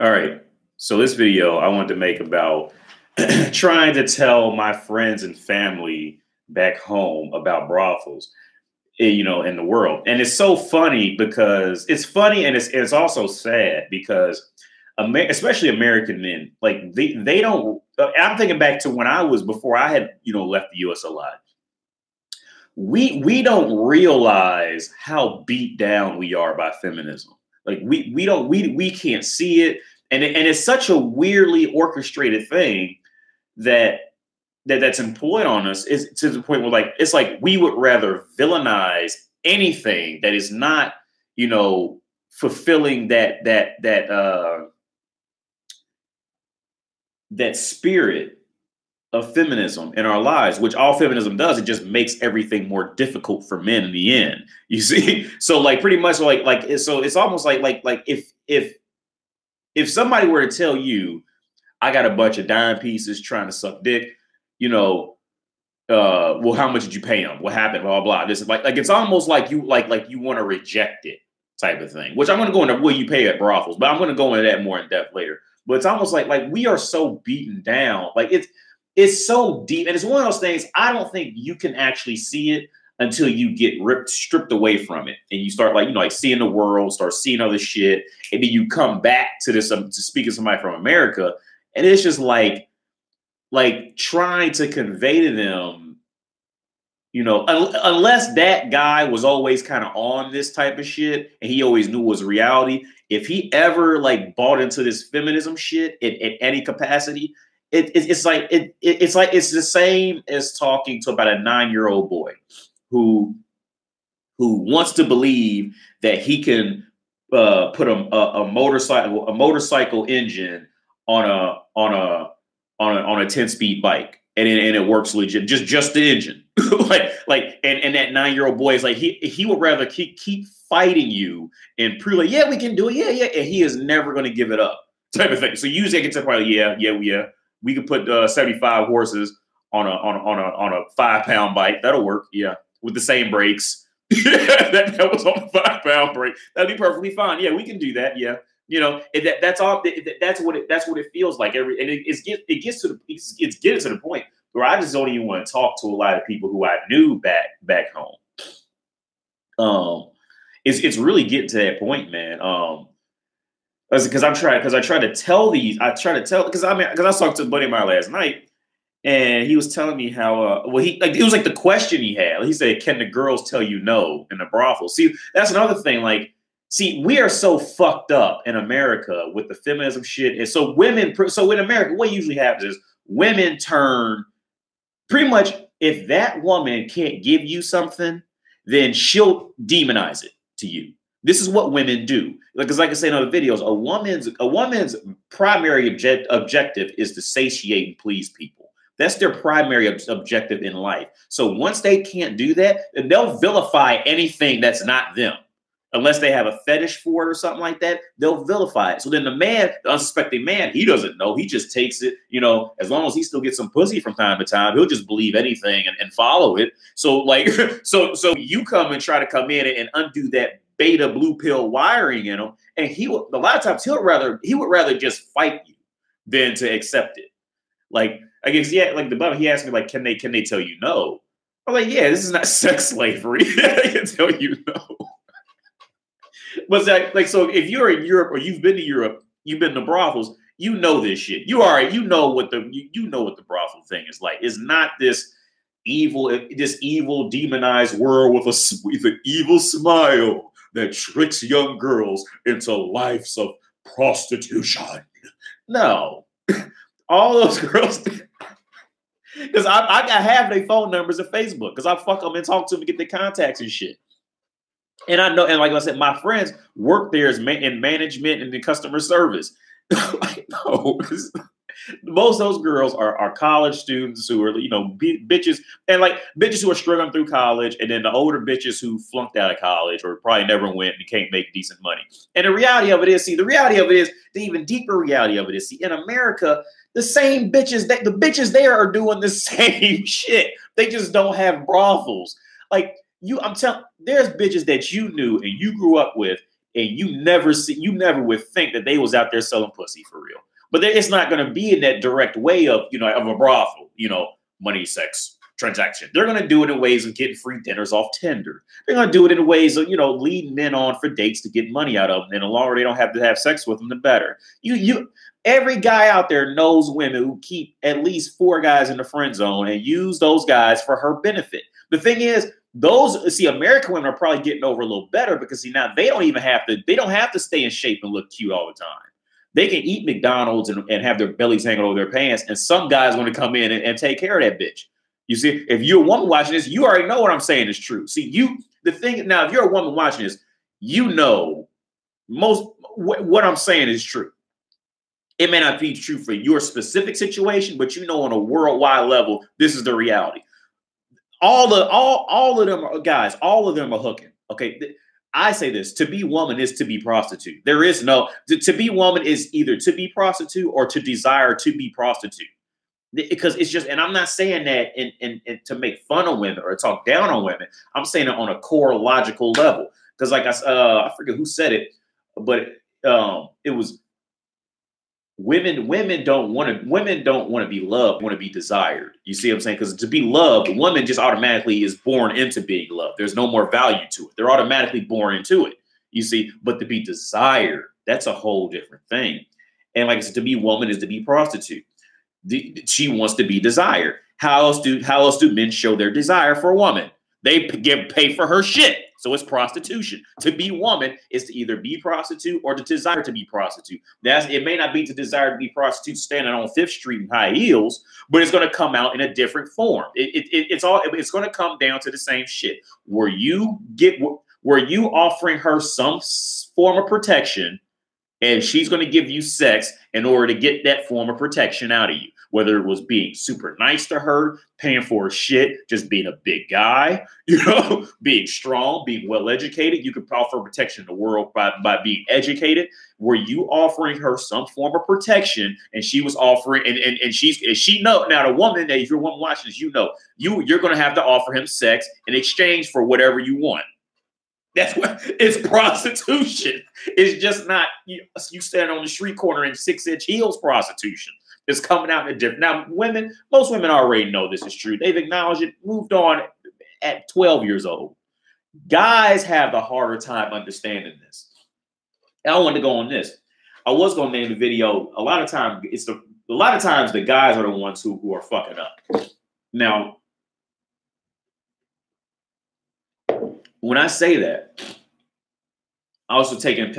All right. So this video I wanted to make about trying to tell my friends and family back home about brothels, in the world. And it's so funny because it's funny and it's also sad because especially American men, like they don't. I'm thinking back to when I was before I had left the U.S. a lot. We don't realize how beat down we are by feminism. Like we can't see it, and it's such a weirdly orchestrated thing that's employed on us is to the point where it's like we would rather villainize anything that is not fulfilling that spirit of feminism in our lives, which all feminism does, it just makes everything more difficult for men in the end. You see, so pretty much so it's almost like if somebody were to tell you, I got a bunch of dime pieces trying to suck dick, well, how much did you pay him? What happened? Blah blah blah. This is like it's almost like you want to reject it type of thing. Which I'm going to go into will you pay at brothels, but I'm going to go into that more in depth later. But it's almost like we are so beaten down, it's so deep, and it's one of those things. I don't think you can actually see it until you get stripped away from it, and you start seeing the world, start seeing other shit, and then you come back to this to speak to somebody from America, and it's just like trying to convey to them, unless that guy was always kind of on this type of shit and he always knew it was reality. If he ever bought into this feminism shit in any capacity. It's the same as talking to about a 9-year-old boy who wants to believe that he can put a motorcycle engine on a 10-speed bike and it works legit, just the engine. and that 9-year-old boy is he would rather keep fighting you and prove yeah, we can do it, yeah, and he is never going to give it up type of thing. So usually I get to the point yeah. We could put 75 horses on a 5-pound bike. That'll work. Yeah, with the same brakes. that was on a 5-pound brake. That'd be perfectly fine. Yeah, we can do that. Yeah, that's all. That's what it feels like. It's getting to the point where I just don't even want to talk to a lot of people who I knew back home. It's really getting to that point, man. Because I try to tell because I was talking to a buddy of mine last night, and he was telling me how it was the question he had. He said, "Can the girls tell you no in the brothel?" See, that's another thing. We are so fucked up in America with the feminism shit, and so in America, what usually happens is women turn pretty much. If that woman can't give you something, then she'll demonize it to you. This is what women do. Because like I say in other videos, a woman's primary objective is to satiate and please people. That's their primary objective in life. So once they can't do that, then they'll vilify anything that's not them. Unless they have a fetish for it or something like that, they'll vilify it. So then the unsuspecting man, he doesn't know. He just takes it, as long as he still gets some pussy from time to time, he'll just believe anything and follow it. So so you come and try to come in and undo that beta blue pill wiring in him, and a lot of times he would rather just fight you than to accept it. I guess the brother, he asked me can they tell you no? I'm like, yeah, this is not sex slavery. They can tell you no. But so if you're in Europe or you've been to Europe, you've been to brothels, you know this shit. You know what the brothel thing is like. It's not this evil demonized world with an evil smile that tricks young girls into lives of prostitution. No, all those girls. Because I got half their phone numbers at Facebook because I fuck them and talk to them to get their contacts and shit. And I know, and like I said, my friends work there in management and in customer service. No, most of those girls are college students who are, bitches, and bitches who are struggling through college, and then the older bitches who flunked out of college or probably never went and can't make decent money. And the reality of it is, the even deeper reality of it is, in America, the same bitches, the bitches there are doing the same shit. They just don't have brothels. I'm telling, there's bitches that you knew and you grew up with and you never would think that they was out there selling pussy for real. But it's not going to be in that direct way of, of a brothel, money, sex, transaction. They're going to do it in ways of getting free dinners off Tinder. They're going to do it in ways of, leading men on for dates to get money out of them. And the longer they don't have to have sex with them, the better. Every guy out there knows women who keep at least 4 guys in the friend zone and use those guys for her benefit. The thing is, American women are probably getting over a little better because now they don't have to stay in shape and look cute all the time. They can eat McDonald's and have their bellies hanging over their pants, and some guys want to come in and take care of that bitch. You see, if you're a woman watching this, you already know what I'm saying is true. See, now, if you're a woman watching this, what I'm saying is true. It may not be true for your specific situation, but on a worldwide level, this is the reality. All of them are guys. All of them are hooking. Okay, I say this: to be woman is to be prostitute. There is no to be woman is either to be prostitute or to desire to be prostitute. Because it's just, and I'm not saying that in to make fun of women or talk down on women. I'm saying it on a core logical level. Because like I forget who said it, but it was. Women don't want to be loved, want to be desired. You see what I'm saying? Because to be loved, a woman just automatically is born into being loved. There's no more value to it. They're automatically born into it. You see, but to be desired, that's a whole different thing. And like I said, to be woman is to be prostitute. She wants to be desired. How else do men show their desire for a woman? They pay for her shit. So it's prostitution. To be woman is to either be prostitute or to desire to be prostitute. It may not be to desire to be prostitute standing on 5th Street in high heels, but it's going to come out in a different form. It's going to come down to the same shit. Were you offering her some form of protection, and she's going to give you sex in order to get that form of protection out of you? Whether it was being super nice to her, paying for her shit, just being a big guy, being strong, being well-educated. You could offer protection in the world by being educated. Were you offering her some form of protection, and she was offering, and she know now the woman, if you're a woman watching this, you're going to have to offer him sex in exchange for whatever you want. That's what it's prostitution. It's just not you stand on the street corner in 6-inch heels prostitution. It's coming out in a different. Now, most women already know this is true. They've acknowledged it, moved on at 12 years old. Guys have the harder time understanding this. And I want to go on this. I was going to name the video. A lot of times the guys are the ones who are fucking up. Now, when I say that, I also take take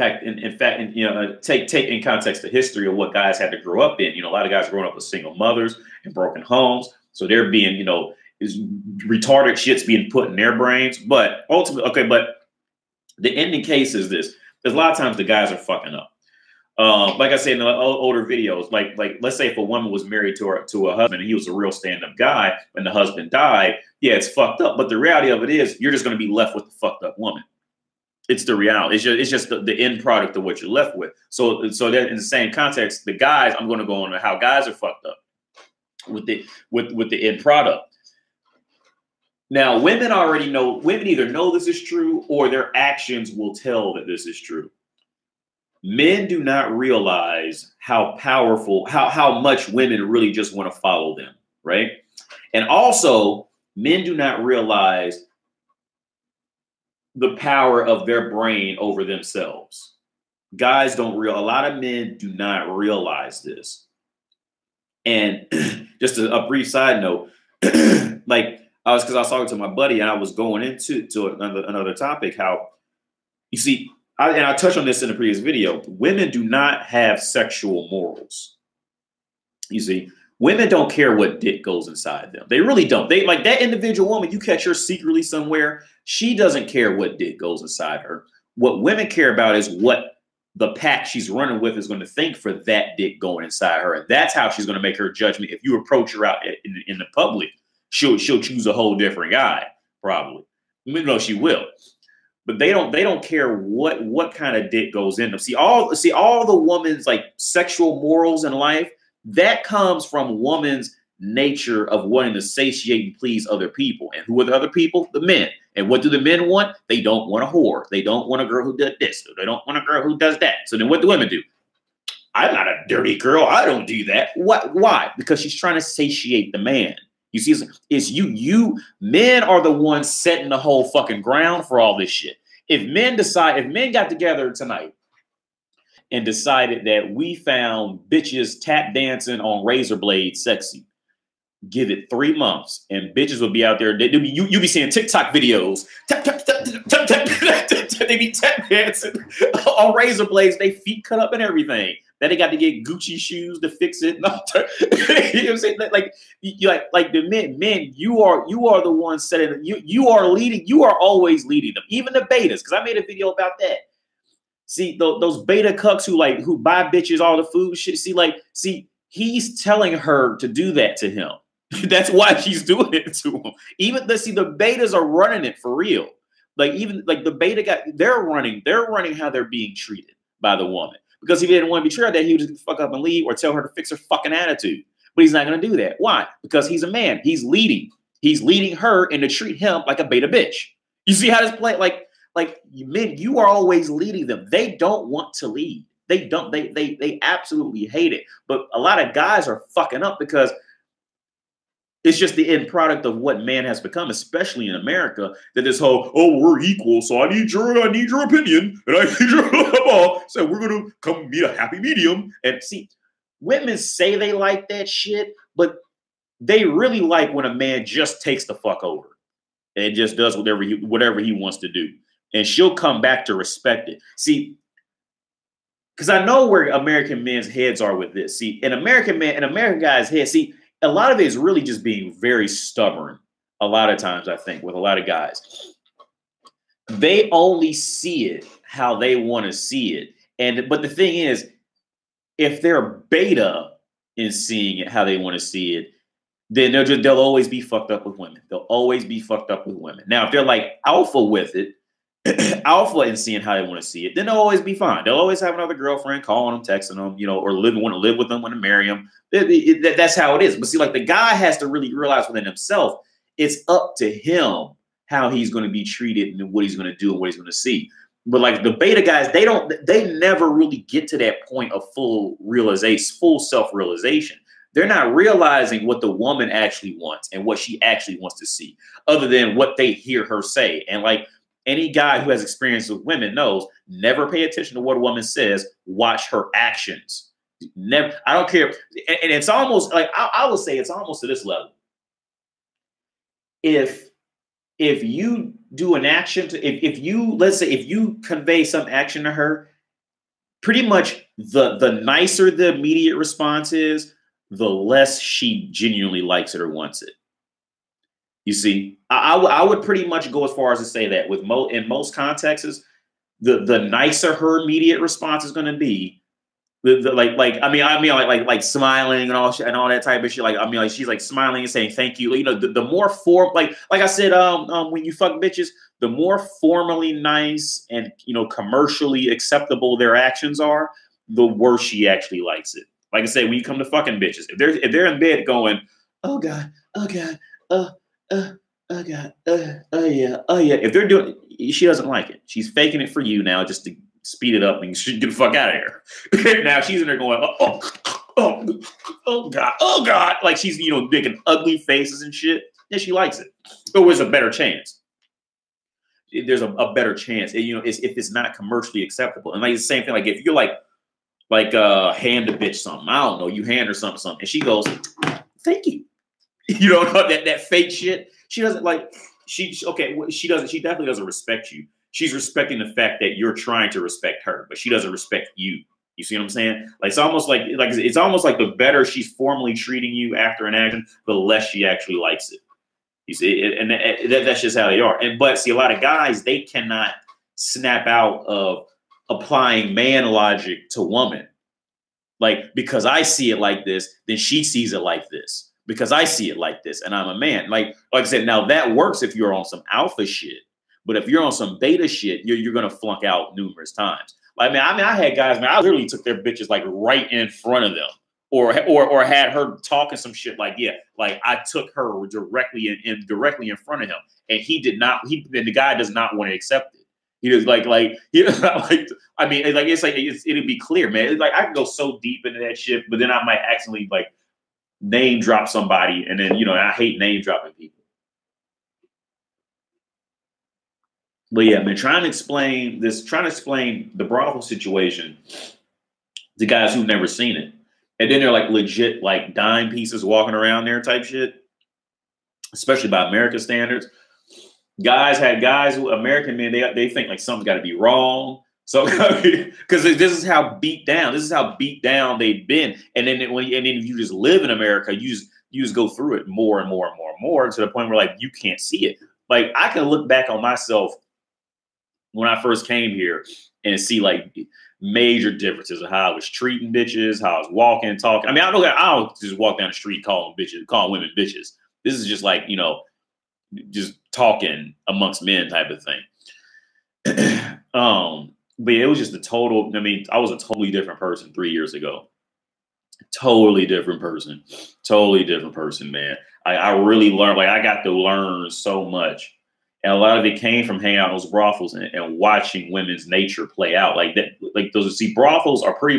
in context the history of what guys had to grow up in. A lot of guys growing up with single mothers and broken homes, so they're being, is retarded shit's being put in their brains. But ultimately, but the ending case is this: there's a lot of times the guys are fucking up. Like I said in the older videos, like let's say if a woman was married to a husband and he was a real stand-up guy, and the husband died, yeah, it's fucked up. But the reality of it is, you're just going to be left with the fucked up woman. It's the reality. It's just the end product of what you're left with. So that in the same context, the guys, I'm going to go on to how guys are fucked up with the end product. Now, women already know. Women either know this is true or their actions will tell that this is true. Men do not realize how powerful, how much women really just want to follow them, right? And also, men do not realize the power of their brain over themselves. Guys don't a lot of men do not realize this. And just a brief side note, like I was talking to my buddy and I was going into another topic, how you see, I touched on this in a previous video. Women do not have sexual morals. You see, women don't care what dick goes inside them. They really don't. They like that individual woman, you catch her secretly somewhere. She doesn't care what dick goes inside her. What women care about is what the pack she's running with is going to think for that dick going inside her. And that's how she's going to make her judgment. If you approach her out in the public, she'll choose a whole different guy, probably. No, she will. But they don't care what kind of dick goes in them. See all the woman's like sexual morals in life, that comes from woman's nature of wanting to satiate and please other people. And who are the other people? The men. And what do the men want? They don't want a whore. They don't want a girl who does this. They don't want a girl who does that. So then what do women do? I'm not a dirty girl. I don't do that. What? Why? Because she's trying to satiate the man. You see, it's you men are the ones setting the whole fucking ground for all this shit. If men got together tonight and decided that we found bitches tap dancing on razor blades sexy, give it 3 months and bitches will be out there. You be seeing TikTok videos. Tap, tap, tap, tap, tap, tap, tap, they be tap dancing on razor blades, they feet cut up and everything. Then they got to get Gucci shoes to fix it. You know what I'm saying? Like the men, you are the one setting. You are leading. You are always leading them. Even the betas, because I made a video about that. See those beta cucks who buy bitches all the food shit. See, he's telling her to do that to him. That's why she's doing it to him. The betas are running it for real. The beta guy, they're running how they're being treated by the woman. Because if he didn't want to be treated that, he would just fuck up and leave or tell her to fix her fucking attitude. But he's not going to do that. Why? Because he's a man. He's leading. He's leading her and to treat him like a beta bitch. You see how this play? Like men, you are always leading them. They don't want to lead. They don't. They absolutely hate it. But a lot of guys are fucking up because it's just the end product of what man has become, especially in America, that this whole, we're equal, so I need your opinion, and I need your so we're going to come meet a happy medium. And see, women say they like that shit, but they really like when a man just takes the fuck over and just does whatever he wants to do. And she'll come back to respect it. See, because I know where American men's heads are with this. See, an American guy's head, see, a lot of it is really just being very stubborn. A lot of times, I think, with a lot of guys, they only see it how they want to see it. But the thing is, if they're beta in seeing it how they want to see it, then they'll always be fucked up with women. They'll always be fucked up with women. Now, if they're like alpha with it, alpha and seeing how they want to see it, then they'll always be fine. They'll always have another girlfriend calling them, texting them, or want to live with them, want to marry them. That's how it is. But see, the guy has to really realize within himself, it's up to him how he's going to be treated and what he's going to do and what he's going to see. But the beta guys, they never really get to that point of full self-realization. They're not realizing what the woman actually wants and what she actually wants to see, other than what they hear her say. And any guy who has experience with women knows, never pay attention to what a woman says. Watch her actions. Never. I don't care. And it's almost I would say it's almost to this level. If you do an action if you convey some action to her, pretty much the nicer the immediate response is, the less she genuinely likes it or wants it. You see, I would pretty much go as far as to say that in most contexts, the nicer her immediate response is going to be, like smiling and all that type of shit. She's smiling and saying thank you. The more like I said, when you fuck bitches, the more formally nice and commercially acceptable their actions are, the worse she actually likes it. Like I said, when you come to fucking bitches, if they're in bed going, oh god, oh god, oh god, oh yeah. If they're doing, she doesn't like it. She's faking it for you now just to speed it up and get the fuck out of here. Now she's in there going, oh god, like she's making ugly faces and shit. And she likes it. There was a better chance. There's a better chance. If it's not commercially acceptable. And the same thing. If you're hand a bitch something, I don't know, you hand her something, and she goes, thank you. That fake shit. She doesn't she definitely doesn't respect you. She's respecting the fact that you're trying to respect her, but she doesn't respect you. You see what I'm saying? It's almost like the better she's formally treating you after an action, the less she actually likes it. You see, and that's just how they are. But see, a lot of guys, they cannot snap out of applying man logic to woman. Because I see it like this, then she sees it like this. Because I see it like this, and I'm a man. Like I said, now that works if you're on some alpha shit. But if you're on some beta shit, you're gonna flunk out numerous times. I had guys, I literally took their bitches right in front of them or had her talking some shit like, yeah, like I took her directly directly in front of him, and he did not. And the guy does not want to accept it. He was like like I mean, like it'd be clear, man. It's like I can go so deep into that shit, but then I might accidentally like name drop somebody, and then I hate name dropping people. But yeah, man, trying to explain the brothel situation to guys who've never seen it. And then they're like legit like dime pieces walking around there type shit, especially by American standards. American men, they think like something's got to be wrong. So because this is how beat down they've been. And then if you just live in America, you just go through it more and more and more and more to the point where like you can't see it. Like I can look back on myself when I first came here and see like major differences of how I was treating bitches, how I was walking, talking. I mean, I don't just walk down the street calling women bitches. This is just like, just talking amongst men type of thing. But it was just I was a totally different person 3 years ago. Totally different person, man. I really learned, like I got to learn so much. And a lot of it came from hanging out in those brothels and watching women's nature play out like that. Like brothels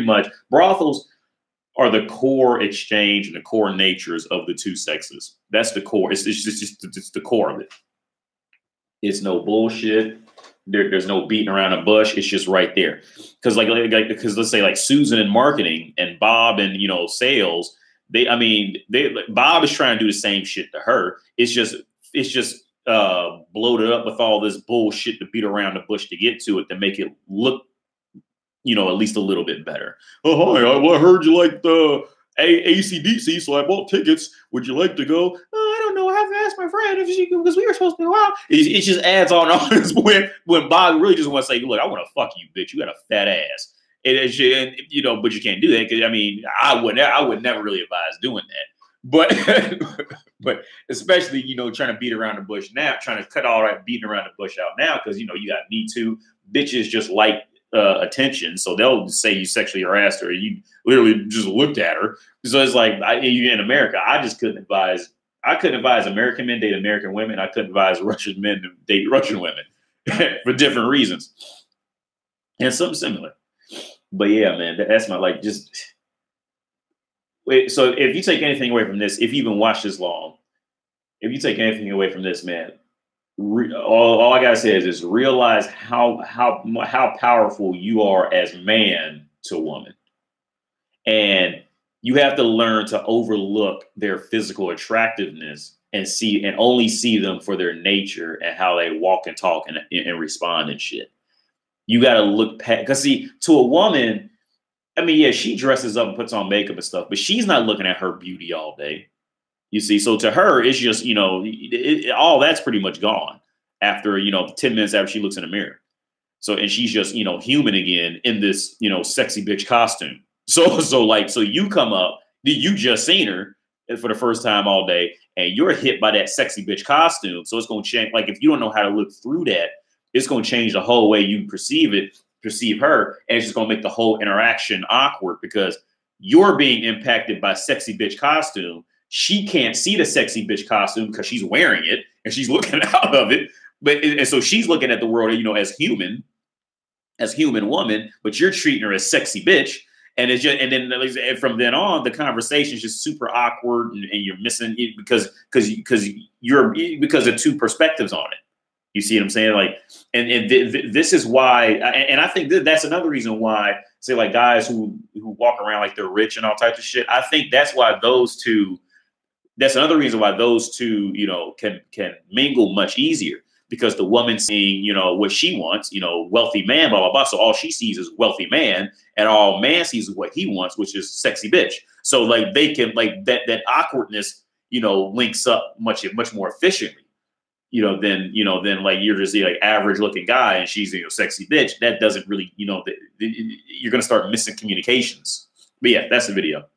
are the core exchange and the core natures of the two sexes. That's the core. It's the core of it. It's no bullshit. There's no beating around a bush. It's just right there. Because because let's say like Susan in marketing and Bob in sales. Bob is trying to do the same shit to her. It's just bloated up with all this bullshit to beat around the bush to get to it to make it look, at least a little bit better. Oh, hi, I heard you like the AC/DC, so I bought tickets. Would you like to go? I don't know. I have to ask my friend if she because we were supposed to go out. It just adds on all this when Bob really just wants to say, look, I want to fuck you, bitch. You got a fat ass. But you can't do that because I would never really advise doing that. But especially, trying to beat around the bush now, trying to cut all that beating around the bush out now because, you got Me Too. Bitches just like attention. So they'll say you sexually harassed her. You literally just looked at her. So it's like in America, I couldn't advise American men date American women. I couldn't advise Russian men to date Russian women for different reasons. And something similar. But yeah, man, that's my so if you take anything away from this, if you even watch this long, if you take anything away from this, man, all I gotta say is realize how powerful you are as man to woman, and you have to learn to overlook their physical attractiveness and only see them for their nature and how they walk and talk and respond and shit. You got to look past because to a woman. Yeah, she dresses up and puts on makeup and stuff, but she's not looking at her beauty all day. You see, so to her, it's just, all that's pretty much gone after, 10 minutes after she looks in the mirror. So, and she's just, human again in this, sexy bitch costume. So you come up, you just seen her for the first time all day, and you're hit by that sexy bitch costume. So it's going to change. Like, if you don't know how to look through that, it's going to change the whole way you perceive her, and it's just gonna make the whole interaction awkward because you're being impacted by sexy bitch costume. She can't see the sexy bitch costume because she's wearing it and she's looking out of it. And so she's looking at the world, as human woman, but you're treating her as sexy bitch. And it's just, and then from then on, the conversation is just super awkward, and you're missing it because of two perspectives on it. You see what I'm saying? Like, and this is why, and I think that's another reason why, say, like guys who walk around like they're rich and all types of shit. I think that's why that's another reason why those two, can mingle much easier because the woman seeing, what she wants, wealthy man, blah, blah, blah. So all she sees is wealthy man, and all man sees is what he wants, which is sexy bitch. So like they can like that awkwardness, links up much more efficiently. Then like you're just like average looking guy and she's sexy bitch. That doesn't really, you're gonna start missing communications. But yeah, that's the video.